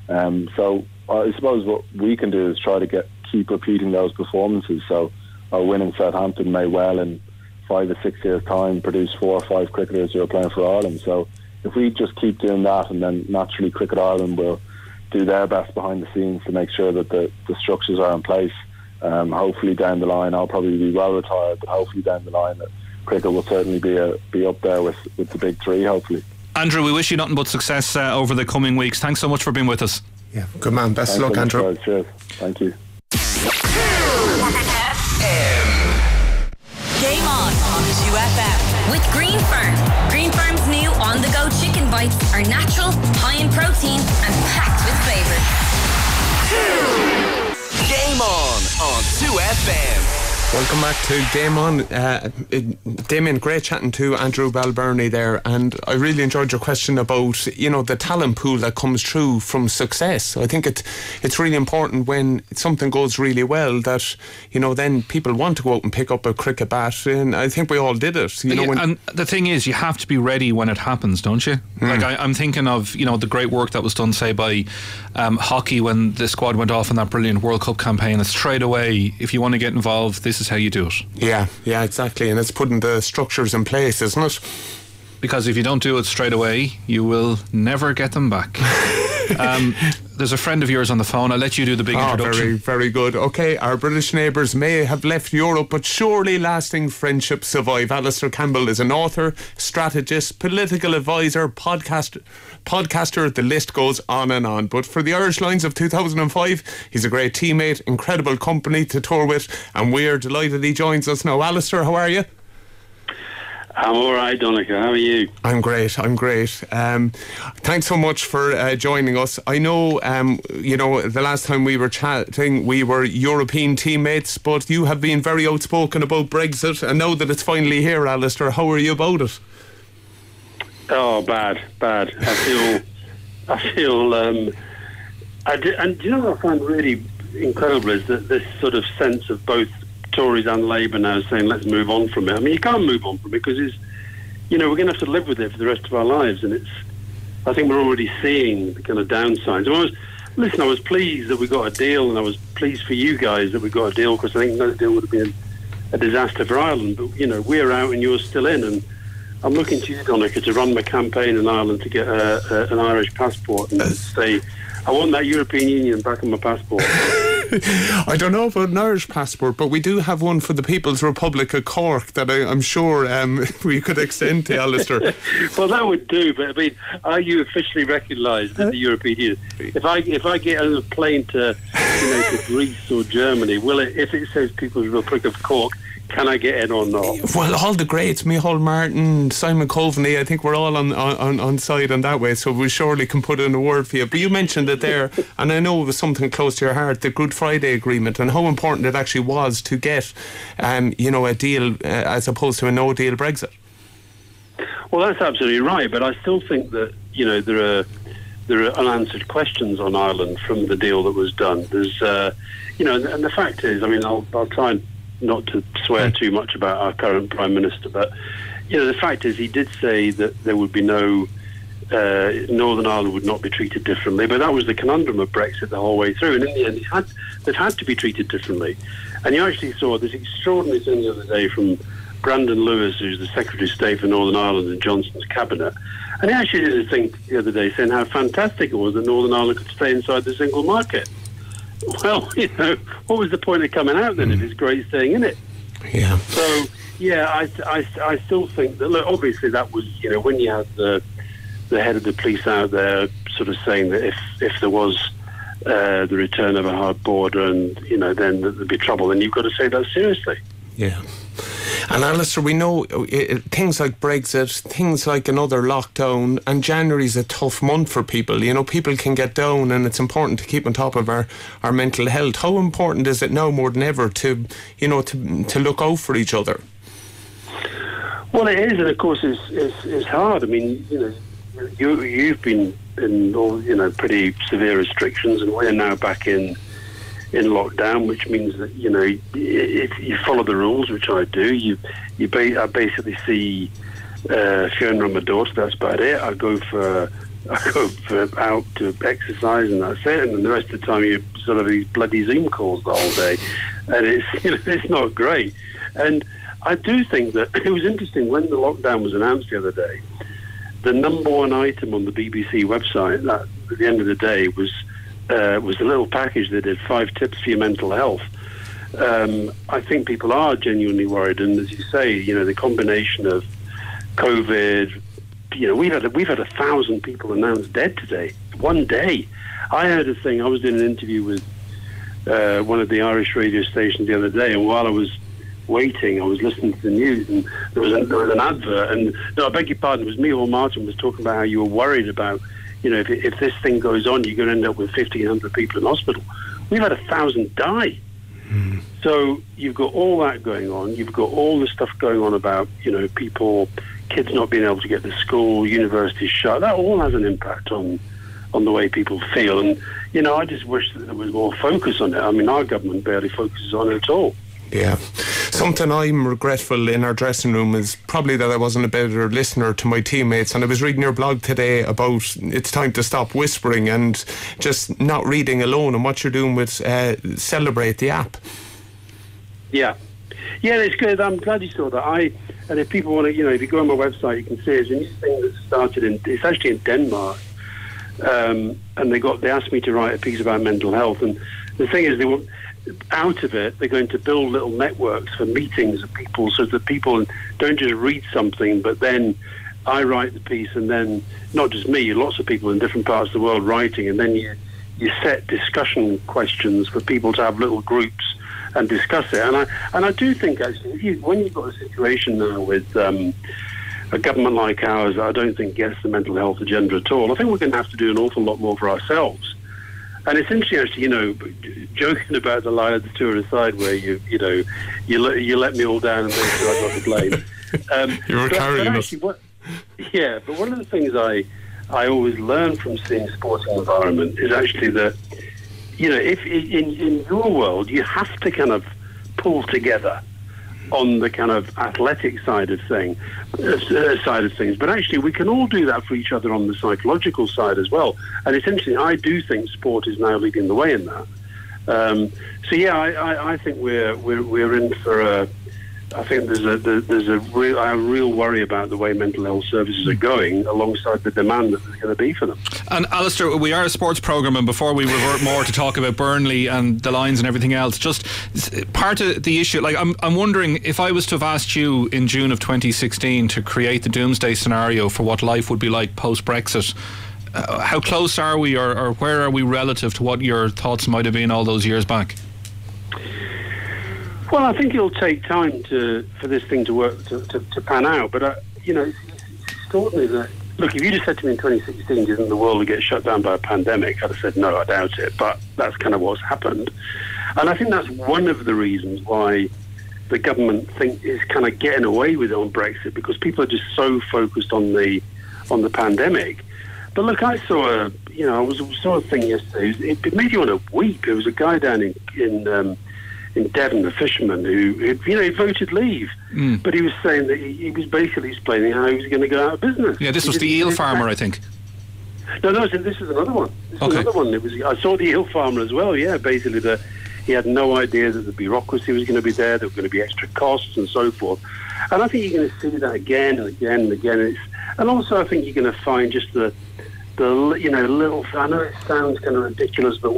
So I suppose what we can do is try to keep repeating those performances. So our win in Southampton may well in 5 or 6 years' time produce 4 or 5 cricketers who are playing for Ireland. So if we just keep doing that, and then naturally Cricket Ireland will do their best behind the scenes to make sure that the structures are in place. Hopefully down the line, I'll probably be well retired, but hopefully down the line that cricket will certainly be up there with the big 3, hopefully. Andrew, we wish you nothing but success over the coming weeks. Thanks so much for being with us. Yeah, good man. Best of luck, Andrew. Cheers. Thank you. Game on 2FM. With Green Farm. Green Farm's new on-the-go chicken bites are natural, high in protein and packed with flavour. Game on 2FM. FM. Welcome back to Damien, great chatting to Andrew Balbirnie there, and I really enjoyed your question about, you know, the talent pool that comes through from success. I think it's really important when something goes really well that, you know, then people want to go out and pick up a cricket bat, and I think we all did it. You know, and the thing is, you have to be ready when it happens, don't you? Like I'm thinking of, you know, the great work that was done, say, by hockey when the squad went off in that brilliant World Cup campaign. It's straight away, if you want to get involved, this is how you do it. Yeah, exactly. And it's putting the structures in place, isn't it? Because if you don't do it straight away, you will never get them back. There's a friend of yours on the phone. I'll let you do the big introduction. Very, very good. Okay, our British neighbours may have left Europe, but surely lasting friendships survive. Alistair Campbell is an author, strategist, political advisor, podcaster. The list goes on and on. But for the Irish Lions of 2005, he's a great teammate, incredible company to tour with, and we're delighted he joins us now. Alistair, how are you? I'm all right, Donncha. How are you? I'm great. Thanks so much for joining us. I know, you know, the last time we were chatting, we were European teammates, but you have been very outspoken about Brexit, and now that it's finally here, Alistair, how are you about it? Oh, bad. I feel. And do you know what I find really incredible is that this sort of sense of both Tories and Labour now saying let's move on from it. I mean, you can't move on from it because it's, you know, we're going to have to live with it for the rest of our lives, and I think we're already seeing the kind of downsides. I was pleased that we got a deal, and I was pleased for you guys that we got a deal, because I think no deal would have been a disaster for Ireland. But, you know, we're out and you're still in, and I'm looking to you, Donncha, to run my campaign in Ireland to get an Irish passport and say, I want that European Union back on my passport. I don't know about an Irish passport, but we do have one for the People's Republic of Cork that I'm sure we could extend to Alistair. Well, that would do, but I mean, are you officially recognised as the European Union? If I get on a plane to Greece or Germany, will it, if it says People's Republic of Cork, can I get in or not? Well, all the greats, Micheál Martin, Simon Coveney, I think we're all on side on that way, so we surely can put in a word for you. But you mentioned it there, and I know it was something close to your heart, the Good Friday Agreement, and how important it actually was to get, a deal as opposed to a no-deal Brexit. Well, that's absolutely right, but I still think that, you know, there are unanswered questions on Ireland from the deal that was done. There's, and the fact is, I mean, I'll try and not to swear too much about our current Prime Minister, but, you know, the fact is he did say that there would be no, Northern Ireland would not be treated differently, but that was the conundrum of Brexit the whole way through, and in the end they've had to be treated differently. And you actually saw this extraordinary thing the other day from Brandon Lewis, who's the Secretary of State for Northern Ireland in Johnson's cabinet, and he actually did a thing the other day saying how fantastic it was that Northern Ireland could stay inside the single market. Well, you know, what was the point of coming out then if it's great staying in it? Yeah. So, yeah, I still think that, look, obviously that was, you know, when you had the head of the police out there sort of saying that if there was the return of a hard border and, you know, then there'd be trouble, then you've got to say that seriously. Yeah. And Alistair, we know things like Brexit, things like another lockdown, and January's a tough month for people. You know, people can get down, and it's important to keep on top of our mental health. How important is it now more than ever to look out for each other? Well, it is, and of course it's hard. I mean, you know, you've been in all, you know, pretty severe restrictions, and we're now back in lockdown, which means that, you know, if you follow the rules, which I do, I basically see Fiona and my daughter. That's about it. I go for out to exercise, and that's it. And then the rest of the time, you sort of these bloody Zoom calls the whole day, and it's not great. And I do think that it was interesting when the lockdown was announced the other day. The number one item on the BBC website at the end of the day was a little package that did 5 tips for your mental health. I think people are genuinely worried, and as you say, you know, the combination of COVID, you know, we've had 1,000 people announced dead today, one day. I heard a thing. I was doing an interview with one of the Irish radio stations the other day, and while I was waiting, I was listening to the news, and there was an advert, and no, I beg your pardon, it was Micheál Martin was talking about how you were worried about, you know, if this thing goes on, you're going to end up with 1,500 people in hospital. We've had 1,000 die. So you've got all that going on. You've got all the stuff going on about, kids not being able to get to school, universities shut. That all has an impact on the way people feel. And, I just wish that there was more focus on it. I mean, our government barely focuses on it at all. Yeah. Something I'm regretful in our dressing room is probably that I wasn't a better listener to my teammates. And I was reading your blog today about it's time to stop whispering and just not reading alone, and what you're doing with Celebrate, the app. Yeah, it's good. I'm glad you saw that. And if people want to, if you go on my website, you can see it's a new thing that started it's actually in Denmark. And they asked me to write a piece about mental health. And the thing is, out of it, they're going to build little networks for meetings of people, so that people don't just read something, but then I write the piece, and then not just me, lots of people in different parts of the world writing, and then you set discussion questions for people to have little groups and discuss it. And I do think, actually, when you've got a situation now with a government like ours that I don't think gets the mental health agenda at all, I think we're going to have to do an awful lot more for ourselves. And it's interesting, actually, joking about the line of the tour aside, where you let me all down and make sure I got the blame. You were carrying us. But one of the things I always learn from seeing sporting environment is actually that, if in your world you have to kind of pull together on the kind of athletic side of things, but actually we can all do that for each other on the psychological side as well. And essentially, I do think sport is now leading the way in that. I think we're in for a. I think there's a real worry about the way mental health services are going, alongside the demand that there's going to be for them. And Alistair, we are a sports programme, and before we revert more to talk about Burnley and the Lions and everything else, just part of the issue, like I'm wondering, if I was to have asked you in June of 2016 to create the doomsday scenario for what life would be like post-Brexit, how close are we, or where are we relative to what your thoughts might have been all those years back? Well, I think it'll take time for this thing to work, to pan out. But, it's extraordinary that, look, if you just said to me in 2016, do you think the world would get shut down by a pandemic? I'd have said, no, I doubt it. But that's kind of what's happened. And I think that's one of the reasons why the government is kind of getting away with it on Brexit, because people are just so focused on the pandemic. But look, I saw a thing yesterday. It made you want to weep. It was a guy down in Devon, a fisherman who voted leave. But he was saying that he was basically explaining how he was going to go out of business. Yeah, this was the eel farmer, I think. No, this is another one. Another one. I saw the eel farmer as well, yeah, basically he had no idea that the bureaucracy was going to be there were going to be extra costs and so forth. And I think you're going to see that again and again and again. And also I think you're going to find just the little, I know it sounds kind of ridiculous, but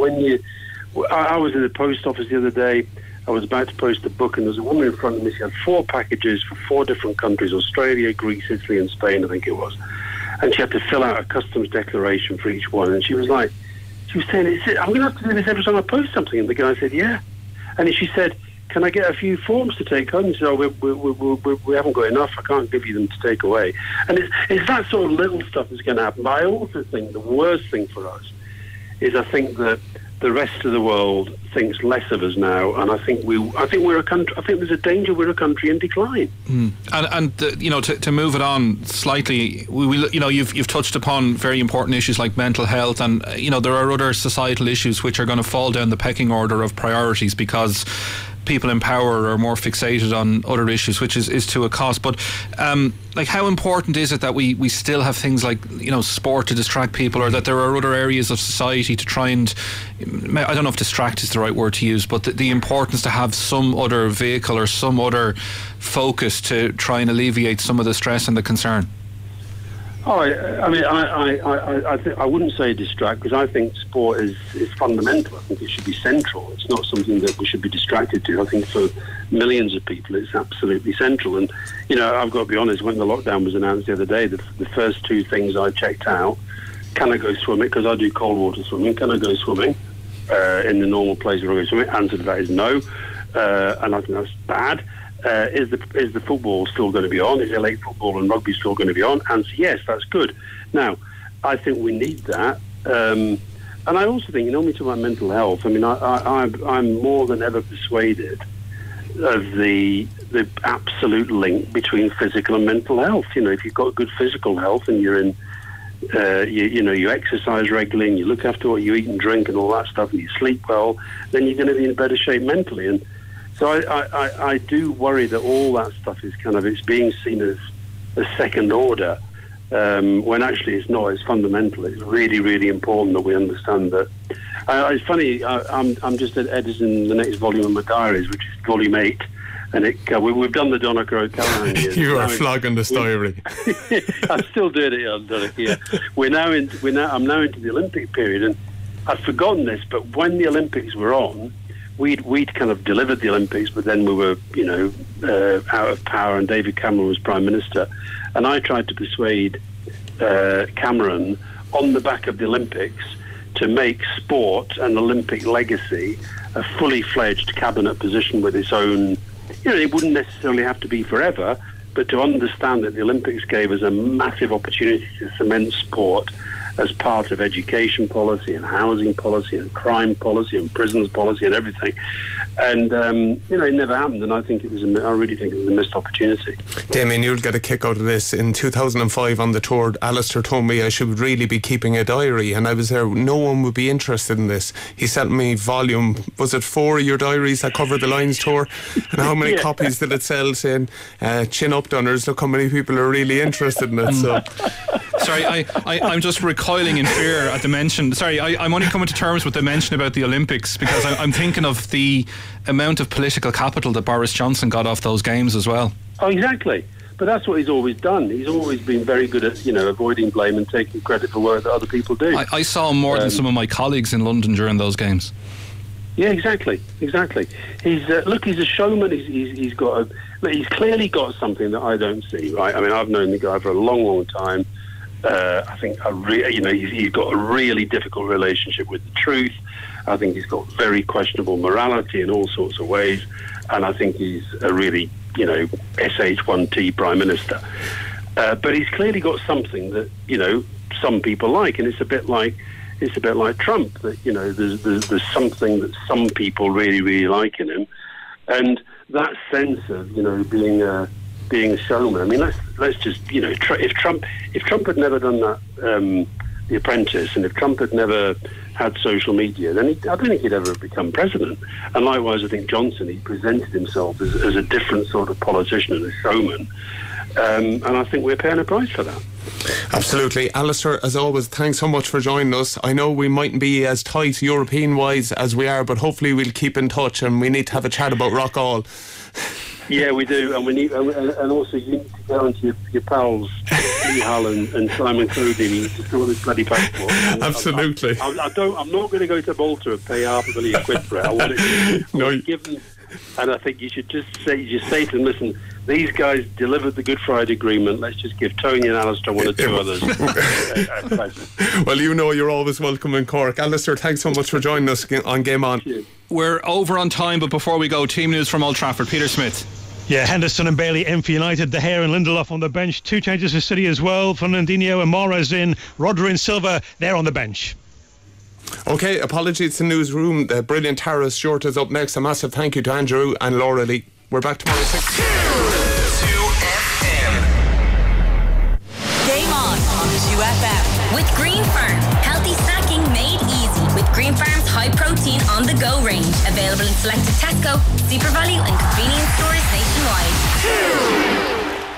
I was in the post office the other day. I was about to post a book, and there was a woman in front of me. She had 4 packages for 4 different countries: Australia, Greece, Italy and Spain, I think it was. And she had to fill out a customs declaration for each one. And she was saying, I'm going to have to do this every time I post something. And the guy said, yeah. And she said, can I get a few forms to take home? She said, we haven't got enough. I can't give you them to take away. And it's that sort of little stuff that's going to happen. But I also think the worst thing for us is, I think that the rest of the world thinks less of us now, and I think we're a country. I think there's a danger we're a country in decline. And to move it on slightly, you've touched upon very important issues like mental health, and there are other societal issues which are going to fall down the pecking order of priorities because people in power are more fixated on other issues, which is to a cost. But how important is it that we still have things like sport to distract people, or that there are other areas of society to try and, I don't know if distract is the right word to use, but the importance to have some other vehicle or some other focus to try and alleviate some of the stress and the concern? Oh, I mean, I wouldn't say distract, because I think sport is fundamental. I think it should be central. It's not something that we should be distracted to. I think for millions of people, it's absolutely central. And, I've got to be honest, when the lockdown was announced the other day, the first 2 things I checked out: can I go swimming? Because I do cold water swimming. Can I go swimming in the normal place where I go swimming? Answer to that is no. And I think that's bad. Is the football still going to be on? Is elite football and rugby still going to be on? Answer, yes, that's good. Now, I think we need that. and I also think, when we talk about mental health, I mean, I'm more than ever persuaded of the absolute link between physical and mental health. If you've got good physical health and you're in, you exercise regularly and you look after what you eat and drink and all that stuff, and you sleep well, then you're going to be in better shape mentally. And so I do worry that all that stuff is it's being seen as second order, when actually it's not. It's fundamental. It's really, really important that we understand that. It's funny, I'm just editing the next volume of my diaries, which is volume 8, and we've done the Donncha O'Callaghan years. You are flogging this diary. I'm still doing it on Donncha. Yeah, I'm now into the Olympic period, and I'd forgotten this, but when the Olympics were on, we'd kind of delivered the Olympics, but then we were, out of power, and David Cameron was Prime Minister, and I tried to persuade Cameron on the back of the Olympics to make sport an Olympic legacy a fully fledged cabinet position with its own. It wouldn't necessarily have to be forever, but to understand that the Olympics gave us a massive opportunity to cement sport as part of education policy and housing policy and crime policy and prisons policy and everything. And, it never happened, and I really think it was a missed opportunity. Damien, you'll get a kick out of this. In 2005 on the tour, Alistair told me I should really be keeping a diary, and I was there. No one would be interested in this. He sent me volume, was it 4 of your diaries that covered the Lions tour? And how many copies did it sell, saying, chin up, Dunners, look how many people are really interested in it. So. Sorry, I'm just recoiling in fear at the mention. Sorry, I'm only coming to terms with the mention about the Olympics, because I'm thinking of the amount of political capital that Boris Johnson got off those games as well. Oh, exactly. But that's what he's always done. He's always been very good at, avoiding blame and taking credit for work that other people do. I saw him more than some of my colleagues in London during those games. Yeah, exactly. He's he's a showman. He's clearly got something that I don't see. Right? I mean, I've known the guy for a long, long time. I think he's got a really difficult relationship with the truth. I think he's got very questionable morality in all sorts of ways, and I think he's a really, SH1T Prime Minister. But he's clearly got something that some people like, and it's a bit like Trump. That there's something that some people really, really like in him, and that sense of being a showman. I mean, let's just if Trump had never done that, The Apprentice, and if Trump had never had social media, then I don't think he'd ever become president. And likewise, I think Johnson, he presented himself as a different sort of politician and a showman. And I think we're paying a price for that. Absolutely. Alistair, as always, thanks so much for joining us. I know we mightn't be as tight European-wise as we are, but hopefully we'll keep in touch, and we need to have a chat about Rock All. Yeah, we do, and we need, and also you need to go into your pals, Lee Hull and Simon Cody, to sort this bloody passport. Absolutely. I'm not going to go to Malta and pay £500,000 for it. I want it given, and I think you should just say to them, listen, these guys delivered the Good Friday Agreement. Let's just give Tony and Alistair one or two others. Well, you're always welcome in Cork. Alistair, thanks so much for joining us on Game On. We're over on time, but before we go, team news from Old Trafford. Peter Smith. Yeah, Henderson and Bailey in for United, De Gea and Lindelof on the bench. 2 changes for City as well. Fernandinho and Mahrez in. Rodri and Silva, they're on the bench. OK, apologies to the newsroom. The brilliant Tara Stewart is up next. A massive thank you to Andrew and Laura Lee. We're back tomorrow at 6. 2FM. Game on 2FM. With Green Farm. Healthy snacking made easy with Green Farm's high protein on the go range. Available in selected Tesco, Super Value and convenience stores nationwide.